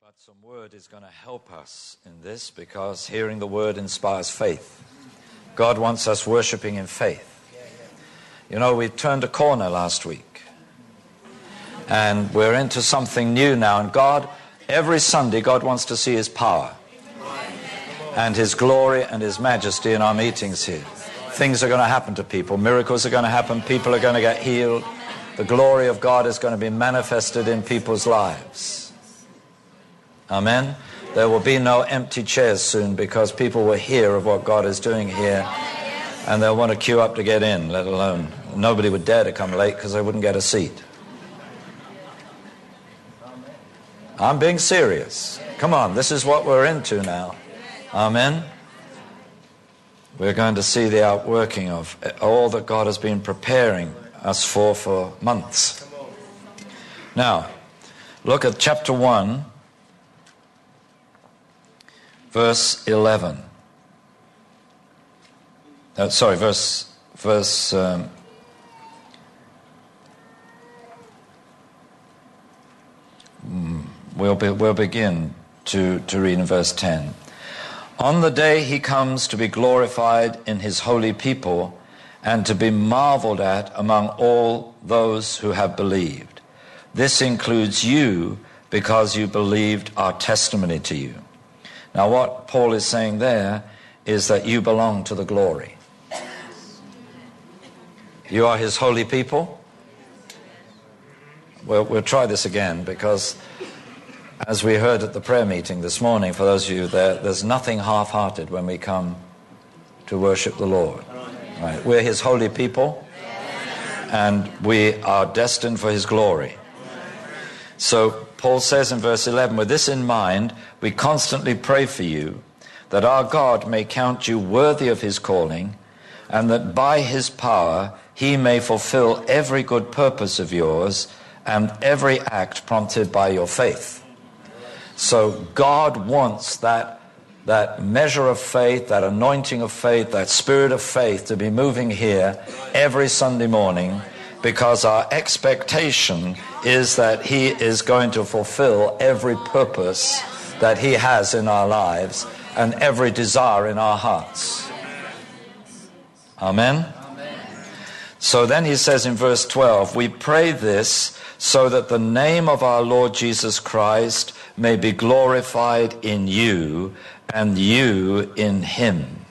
But some word is going to help us in this, because hearing the word inspires faith. God wants us worshiping in faith. You know, we turned a corner last week, and we're into something new now. And God, every Sunday, God wants to see His power and His glory and His majesty in our meetings here. Things are going to happen to people. Miracles are going to happen. People are going to get healed. The glory of God is going to be manifested in people's lives. Amen. There will be no empty chairs soon, because people will hear of what God is doing here, and they'll want to queue up to get in, let alone. Nobody would dare to come late because they wouldn't get a seat. I'm being serious. Come on, this is what we're into now. Amen. We're going to see the outworking of all that God has been preparing us for months. Now, look at chapter 1. Verse 11. We'll begin to read in verse 10. On the day He comes to be glorified in His holy people and to be marveled at among all those who have believed. This includes you, because you believed our testimony to you. Now, what Paul is saying there is that you belong to the glory. You are His holy people. We'll try this again, because as we heard at the prayer meeting this morning, for those of you there's nothing half-hearted when we come to worship the Lord. Right? We're His holy people, and we are destined for His glory. So Paul says in verse 11, with this in mind, we constantly pray for you, that our God may count you worthy of His calling, and that by His power He may fulfill every good purpose of yours and every act prompted by your faith. So God wants that measure of faith, that anointing of faith, that spirit of faith to be moving here every Sunday morning, because our expectation is that He is going to fulfill every purpose that He has in our lives and every desire in our hearts. Amen? So then he says in verse 12, we pray this so that the name of our Lord Jesus Christ may be glorified in you and you in Him.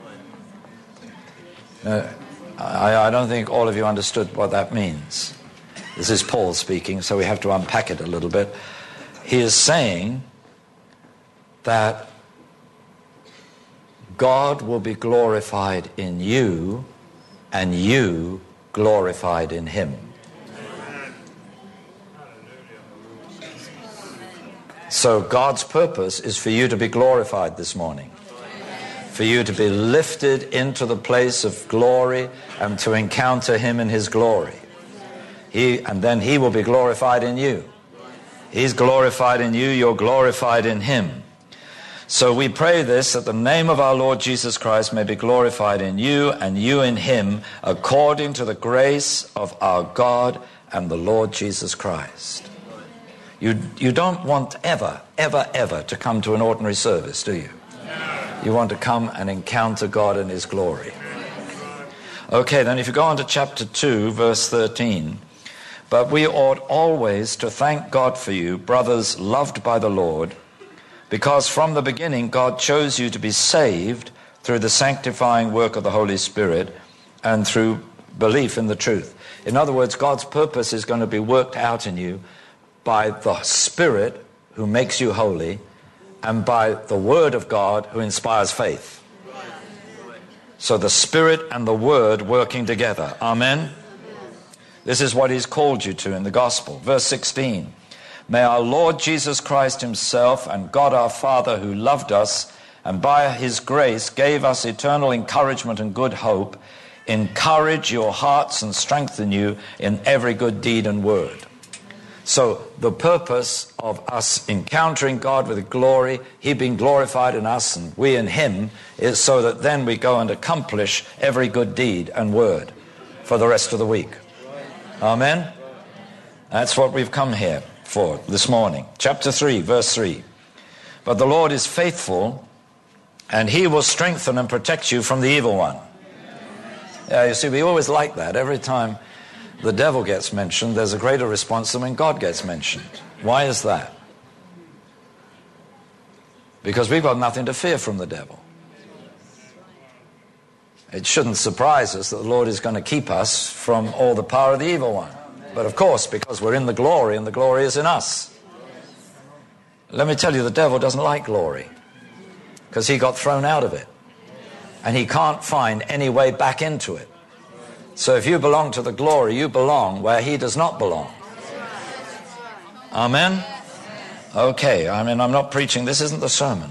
I don't think all of you understood what that means. This is Paul speaking, so we have to unpack it a little bit. He is saying that God will be glorified in you and you glorified in Him. So God's purpose is for you to be glorified this morning, for you to be lifted into the place of glory and to encounter Him in His glory. And then He will be glorified in you. He's glorified in you, you're glorified in Him. So we pray this, that the name of our Lord Jesus Christ may be glorified in you and you in Him, according to the grace of our God and the Lord Jesus Christ. You don't want ever to come to an ordinary service, do you? You want to come and encounter God in His glory. Okay, then if you go on to chapter 2, verse 13. But we ought always to thank God for you, brothers loved by the Lord, because from the beginning God chose you to be saved through the sanctifying work of the Holy Spirit and through belief in the truth. In other words, God's purpose is going to be worked out in you by the Spirit who makes you holy and by the Word of God who inspires faith. So the Spirit and the Word working together. Amen? This is what He's called you to in the gospel. Verse 16. May our Lord Jesus Christ Himself and God our Father, who loved us and by His grace gave us eternal encouragement and good hope, encourage your hearts and strengthen you in every good deed and word. So the purpose of us encountering God with glory, He being glorified in us and we in Him, is so that then we go and accomplish every good deed and word for the rest of the week. Amen? That's what we've come here for this morning. Chapter 3, verse 3. But the Lord is faithful, and he will strengthen and protect you from the evil one. Yeah, you see, we always like that. Every time the devil gets mentioned, there's a greater response than when God gets mentioned. Why is that? Because we've got nothing to fear from the devil. It shouldn't surprise us that the Lord is going to keep us from all the power of the evil one. But of course, because we're in the glory, and the glory is in us. Let me tell you, the devil doesn't like glory, because he got thrown out of it. And he can't find any way back into it. So if you belong to the glory, you belong where he does not belong. Amen? Okay, I'm not preaching. This isn't the sermon.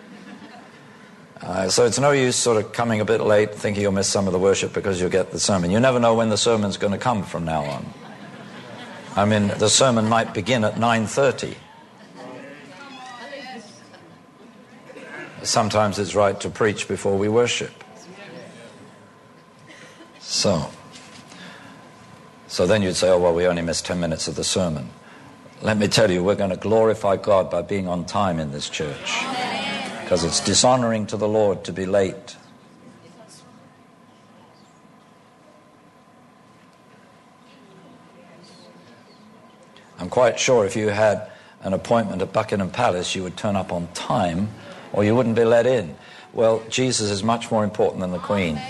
So it's no use sort of coming a bit late thinking you'll miss some of the worship because you'll get the sermon. You never know when the sermon's going to come from now on. I mean, the sermon might begin at 9:30. Sometimes it's right to preach before we worship. So then you'd say, oh, well, we only missed 10 minutes of the sermon. Let me tell you, we're going to glorify God by being on time in this church. Because it's dishonoring to the Lord to be late. I'm quite sure if you had an appointment at Buckingham Palace, you would turn up on time or you wouldn't be let in. Well, Jesus is much more important than the Queen.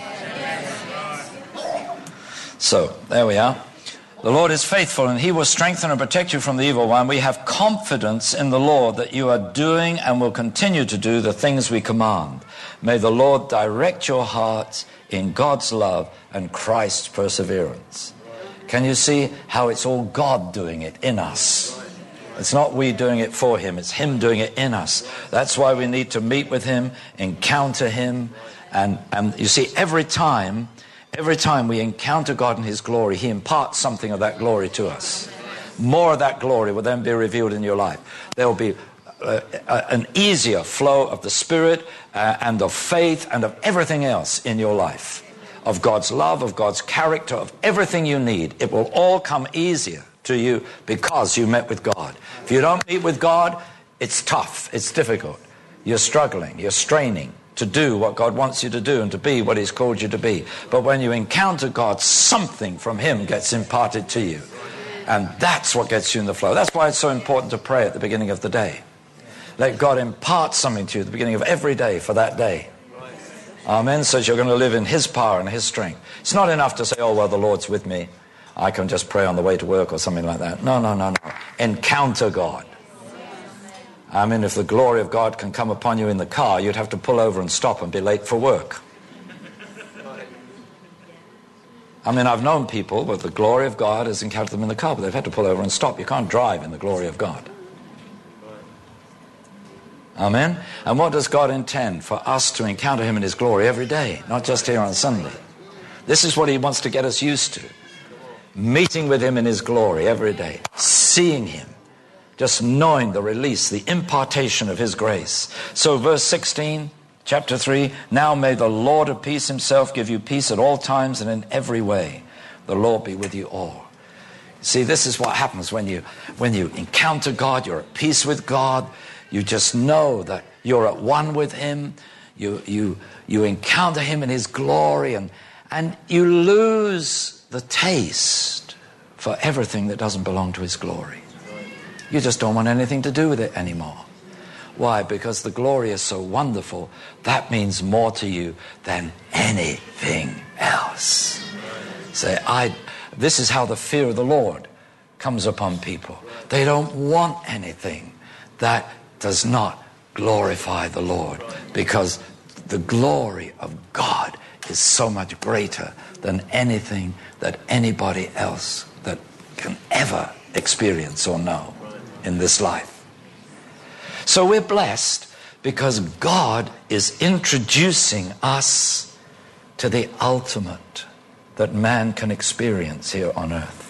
So, there we are. The Lord is faithful, and he will strengthen and protect you from the evil one. We have confidence in the Lord that you are doing and will continue to do the things we command. May the Lord direct your hearts in God's love and Christ's perseverance. Can you see how it's all God doing it in us? It's not we doing it for him, it's him doing it in us. That's why we need to meet with him, encounter him, and you see, every time we encounter God in his glory, he imparts something of that glory to us. More of that glory will then be revealed in your life. There will be an easier flow of the Spirit and of faith and of everything else in your life. Of God's love, of God's character, of everything you need. It will all come easier to you because you met with God. If you don't meet with God, it's tough, it's difficult. You're struggling, you're straining to do what God wants you to do and to be what he's called you to be. But when you encounter God, something from him gets imparted to you. And that's what gets you in the flow. That's why it's so important to pray at the beginning of the day. Let God impart something to you at the beginning of every day for that day. Amen. So you're going to live in his power and his strength. It's not enough to say, oh, well, the Lord's with me. I can just pray on the way to work or something like that. No. Encounter God. I mean, if the glory of God can come upon you in the car, you'd have to pull over and stop and be late for work. I mean, I've known people where the glory of God has encountered them in the car, but they've had to pull over and stop. You can't drive in the glory of God. Amen? And what does God intend? For us to encounter him in his glory every day, not just here on Sunday. This is what he wants to get us used to. Meeting with him in his glory every day. Seeing him. Just knowing the release, the impartation of his grace. So verse 16, chapter 3, now may the Lord of peace himself give you peace at all times and in every way. The Lord be with you all. See, this is what happens when you encounter God, you're at peace with God. You just know that you're at one with him. You encounter him in his glory, and you lose the taste for everything that doesn't belong to his glory. You just don't want anything to do with it anymore. Why? Because the glory is so wonderful. That means more to you than anything else. Say, this is how the fear of the Lord comes upon people. They don't want anything that does not glorify the Lord, because the glory of God is so much greater than anything that anybody else that can ever experience or know in this life. So we're blessed because God is introducing us to the ultimate that man can experience here on earth.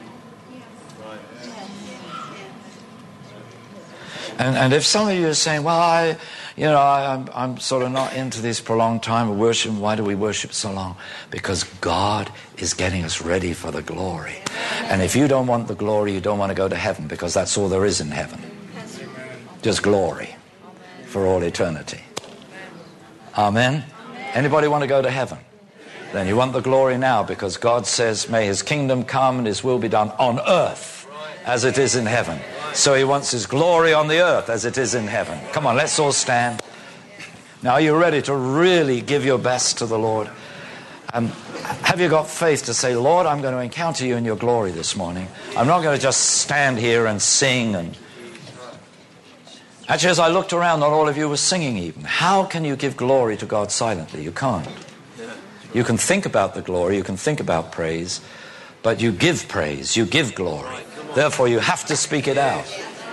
And if some of you are saying, well, I'm sort of not into this prolonged time of worship. Why do we worship so long? Because God is getting us ready for the glory. And if you don't want the glory, you don't want to go to heaven, because that's all there is in heaven. Just glory. for all eternity. Amen? Anybody want to go to heaven? Then you want the glory now, because God says, may his kingdom come and his will be done on earth as it is in heaven. So he wants his glory on the earth as it is in heaven. Come on, let's all stand. Now, are you ready to really give your best to the Lord? Have you got faith to say, Lord, I'm going to encounter you in your glory this morning. I'm not going to just stand here and sing. And actually, as I looked around, not all of you were singing even. How can you give glory to God silently? You can't. You can think about the glory, you can think about praise, but you give praise, you give glory. Therefore, you have to speak it out.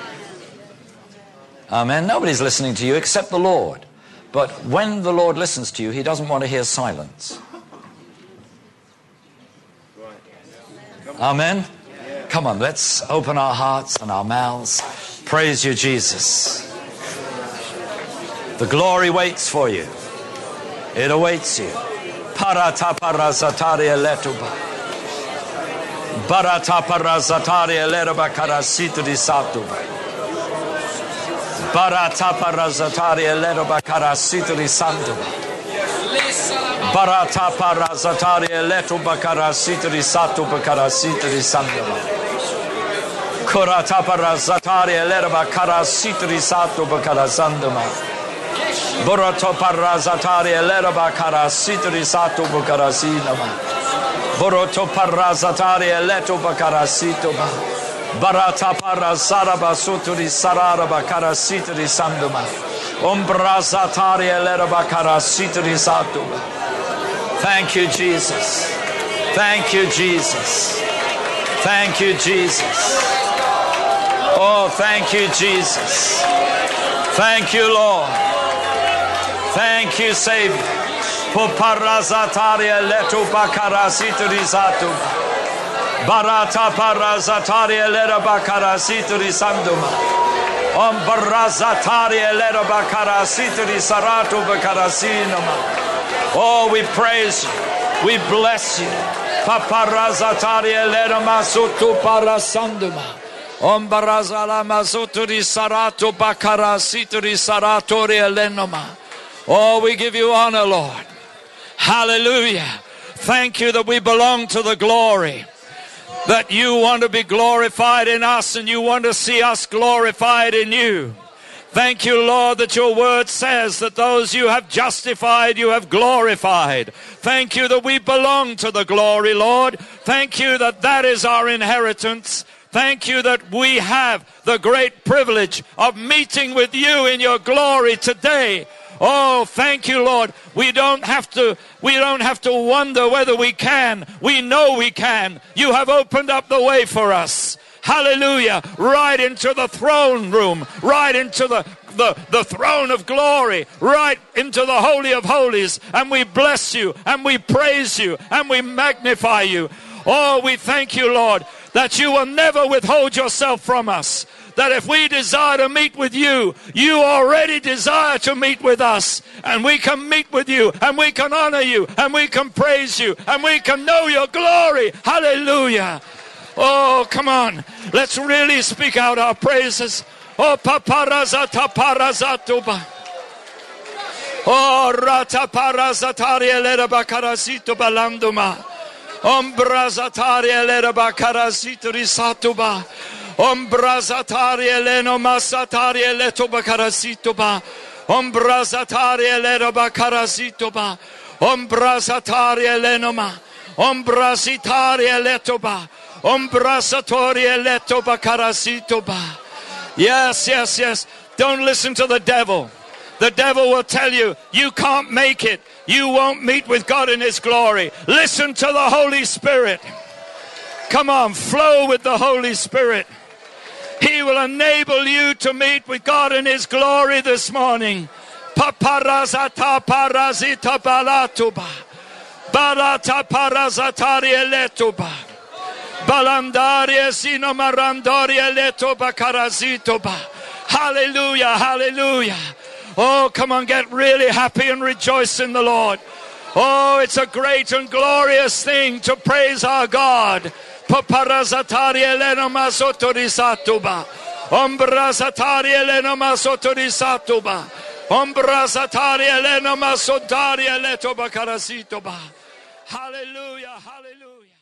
Amen. Nobody's listening to you except the Lord. But when the Lord listens to you, he doesn't want to hear silence. Amen. Come on, let's open our hearts and our mouths. Praise you, Jesus. The glory waits for you. It awaits you. Parata parazataria letuba. Barata parazataria letuba karasitu di satuba. Barata parazataria letuba karasitu di santuba. Barata parazataria letuba karasitu di satuba karasitu di santuba. Kurata parazataria letuba karasitu di satuba karasanduma. Boroto parazatari eleraba karasitri satu bukarasinama. Boroto parazatari eleto bakarasitoba. Barata parazaraba suturi sararaba karasitri sanduma. Umbrazatari eleraba karasitri satuba. Thank you, Jesus. Thank you, Jesus. Thank you, Jesus. Oh, thank you, Jesus. Thank you, Lord. Thank you, Savior. Parazataria letu bakarasiturizatu. Barata parazataria lera bakarasiturizanduma. Barazataria lera bakarasiturizaratu bakarasinuma. Oh, we praise you. We bless you. Paparazataria lera masutu parasanduma. Barazala masuturizaratu bakarasiturizaratoria lenoma. Oh, we give you honor, Lord. Hallelujah. Thank you that we belong to the glory. That you want to be glorified in us and you want to see us glorified in you. Thank you, Lord, that your word says that those you have justified, you have glorified. Thank you that we belong to the glory, Lord. Thank you that that is our inheritance. Thank you that we have the great privilege of meeting with you in your glory today. Oh, thank you, Lord. We don't have to wonder whether we can. We know we can. You have opened up the way for us. Hallelujah. Right into the throne room, right into the throne of glory, right into the Holy of Holies. And we bless you, and we praise you, and we magnify you. Oh, we thank you, Lord, that you will never withhold yourself from us. That if we desire to meet with you, you already desire to meet with us. And we can meet with you, and we can honor you, and we can praise you, and we can know your glory. Hallelujah. Oh, come on. Let's really speak out our praises. Oh, paparazata parazatuba. Oh, rata parazataria lera bakarasito balanduma. Ombrazataria lera bakarasito risatuba. Ombrazatari eleno masatari eleto bakarasito ba. Ombrazatari eleno bakarasito ba. Ombrazatari eleno ma. Ombrazitari eleto ba. Ombrazatori eleto bakarasito ba. Yes, yes, yes. Don't listen to the devil. The devil will tell you, you can't make it. You won't meet with God in his glory. Listen to the Holy Spirit. Come on, flow with the Holy Spirit. He will enable you to meet with God in his glory this morning. Paparazata parazita balatuba. Balata parazatari eletuba. Balandaria sino marandoria letoba karazitoba. Hallelujah, hallelujah. Oh, come on, get really happy and rejoice in the Lord. Oh, it's a great and glorious thing to praise our God. Paparazatari eleno masotorisatuba. Ombrazatari eleno masotorisatuba. Hallelujah, hallelujah.